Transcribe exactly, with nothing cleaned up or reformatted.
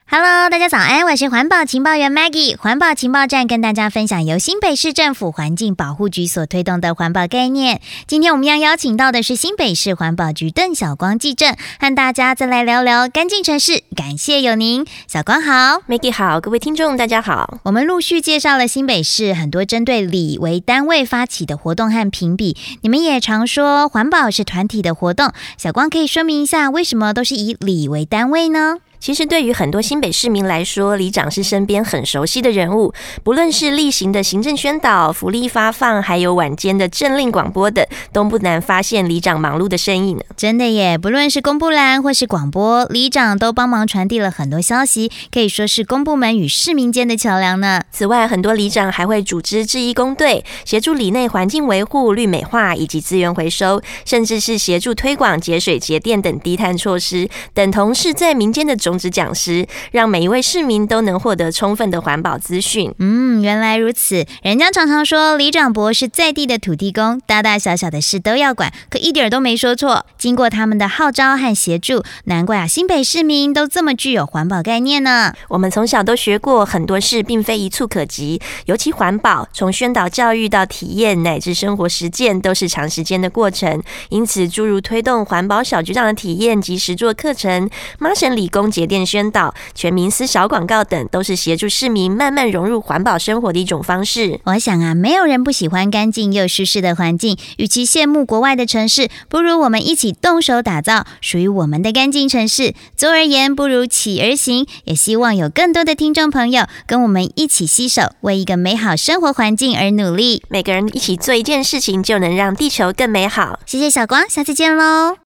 Hello， 大家早安，我是环保情报员 Maggie。环保情报站跟大家分享由新北市政府环境保护局所推动的环保概念。今天我们要邀请到的是新北市环保局邓晓光技正，和大家再来聊聊干净城市。感谢有您，小光好 ，Maggie 好，各位听众大家好。 我们陆续介绍了新北市很多针对里为单位发起的活动和评比，你们也常说环保是团体的活动，小光可以说明一下为什么都是以里为单位呢？ 其实对于很多新北市民来说，里长是身边很熟悉的人物，不论是例行的行政宣导、福利发放，还有晚间的政令广播等，都不难发现里长忙碌的身影呢。 真的耶，不论是公布栏或是广播，里长都帮忙传递了很多消息，可以说是公部门与市民间的桥梁呢。 此外，很多里长还会组织志义工队，协助里内环境维护、绿美化以及资源回收，甚至是协助推广节水节电等低碳措施，等同是在民间的种子讲师，让每一位市民都能获得充分的环保资讯。 嗯，原来如此。人家常常说里长伯是在地的土地公，大大小小的事都要管，可一点都没说错。经过他们的号召和协助，难怪啊，新北市民都这么具有环保概念呢。 我们从小都学过，很多事并非一蹴可及，尤其环保，从宣导教育到体验乃至生活实践，都是长时间的过程。因此，诸如推动环保小局长的体验及实作课程、麻省理工节电宣导、全民思小广告等，都是协助市民慢慢融入环保生活的一种方式。 我想啊，没有人不喜欢干净又舒适的环境，与其羡慕国外的城市，不如我们一起动手打造属于我们的干净城市。总而言，不如起而行，也希望有更多的听众朋友跟我们一起携手，为一个美好生活环境而努力。 每个人一起做一件事情，就能让地球更美好。 谢谢小光，下次见喽。